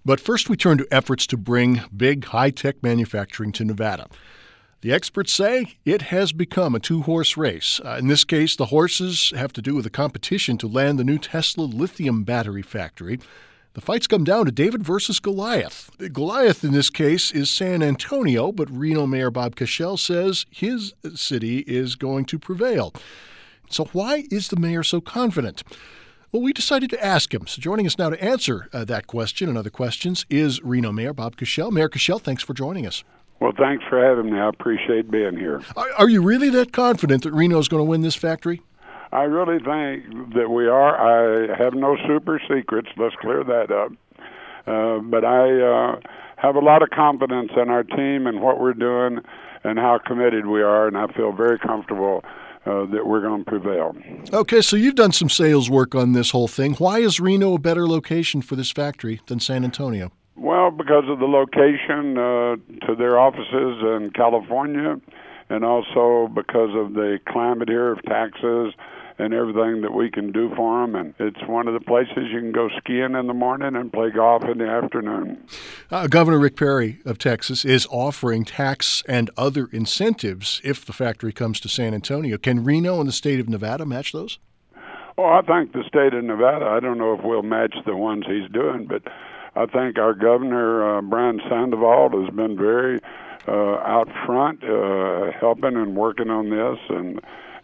But first we turn to efforts to bring big high-tech manufacturing to Nevada. The experts say it has become a two-horse race. In this case, the horses have to do with a competition to land the new Tesla lithium battery factory. The fight's come down to David versus Goliath. Goliath in this case is San Antonio, but Reno Mayor Bob Cashell says his city is going to prevail. So why is the mayor so confident? Well, we decided to ask him. So joining us now to answer that question and other questions is Reno Mayor Bob Cashell. Mayor Cashell, thanks for joining us. Well, thanks for having me. I appreciate being here. Are you really that confident that Reno's going to win this factory? I really think that we are. I have no super secrets. Let's clear that up. But I have a lot of confidence in our team and what we're doing and how committed we are, and I feel very comfortable that we're going to prevail. Okay, so you've done some sales work on this whole thing. Why is Reno a better location for this factory than San Antonio? Well, because of the location to their offices in California, and also because of the climate here of taxes and everything that we can do for them. And it's one of the places you can go skiing in the morning and play golf in the afternoon. Governor Rick Perry of Texas is offering tax and other incentives if the factory comes to San Antonio. Can Reno and the state of Nevada match those? Oh, I think the state of Nevada, I don't know if we'll match the ones he's doing, but I think our governor, Brian Sandoval, has been very out front helping and working on this, and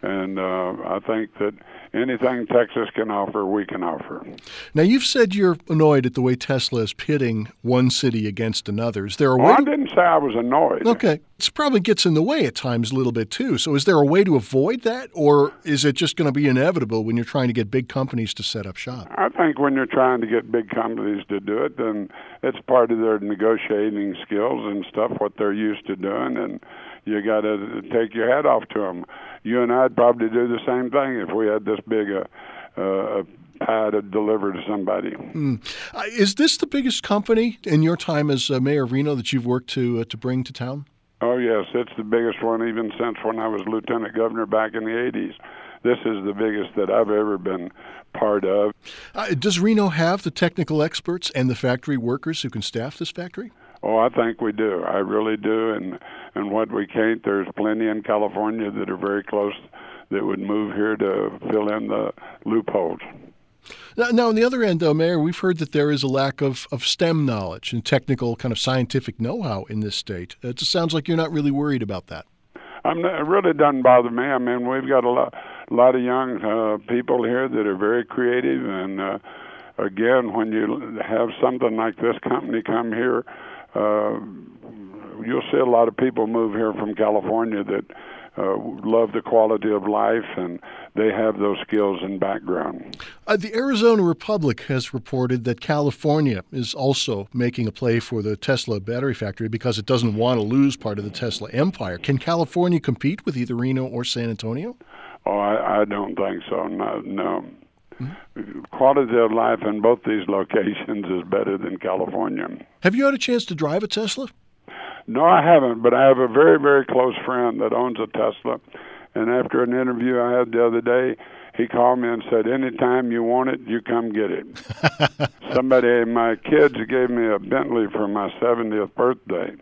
I think that anything Texas can offer, we can offer. Now, you've said you're annoyed at the way Tesla is pitting one city against another. Is there a way? I didn't say I was annoyed. Okay. This probably gets in the way at times a little bit, too. So is there a way to avoid that, or is it just going to be inevitable when you're trying to get big companies to set up shop? I think when you're trying to get big companies to do it, then it's part of their negotiating skills and stuff, what they're used to doing, and you got to take your hat off to them. You and I'd probably do the same thing if we had this big pie to deliver to somebody. Is this the biggest company in your time as mayor of Reno that you've worked to bring to town? Oh, yes. It's the biggest one even since when I was lieutenant governor back in the 80s. This is the biggest that I've ever been part of. Does Reno have the technical experts and the factory workers who can staff this factory? Oh, I think we do. I really do. And what we can't, there's plenty in California that are very close that would move here to fill in the loopholes. Now, on the other end, though, Mayor, we've heard that there is a lack of STEM knowledge and technical kind of scientific know-how in this state. It just sounds like you're not really worried about that. It really doesn't bother me. I mean, we've got a lot of young people here that are very creative. And, again, when you have something like this company come here, you'll see a lot of people move here from California that love the quality of life, and they have those skills and background. The Arizona Republic has reported that California is also making a play for the Tesla battery factory because it doesn't want to lose part of the Tesla empire. Can California compete with either Reno or San Antonio? Oh, I don't think so. No. Quality of life in both these locations is better than California. Have you had a chance to drive a Tesla? No, I haven't, but I have a very, very close friend that owns a Tesla. And after an interview I had the other day, he called me and said, anytime you want it, you come get it. My kids gave me a Bentley for my 70th birthday.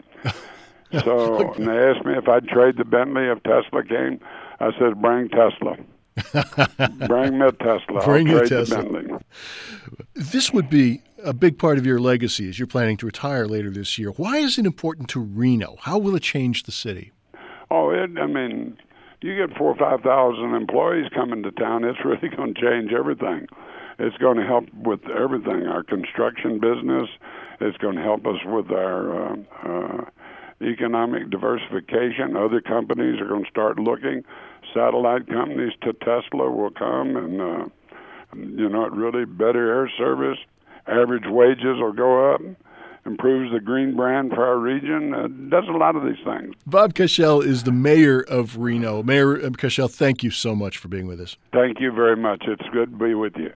So and they asked me if I'd trade the Bentley if Tesla came. I said, bring Tesla. Bring me a Tesla. Bring I'll a trade Tesla. the Bentley. This would be a big part of your legacy as you're planning to retire later this year. Why is it important to Reno? How will it change the city? Oh, you get 4,000 or 5,000 employees coming to town, it's really going to change everything. It's going to help with everything, our construction business. It's going to help us with our economic diversification. Other companies are going to start looking. Satellite companies to Tesla will come, and, it really better air service. Average wages will go up. Improves the green brand for our region, does a lot of these things. Bob Cashell is the mayor of Reno. Mayor Cashell, thank you so much for being with us. Thank you very much. It's good to be with you.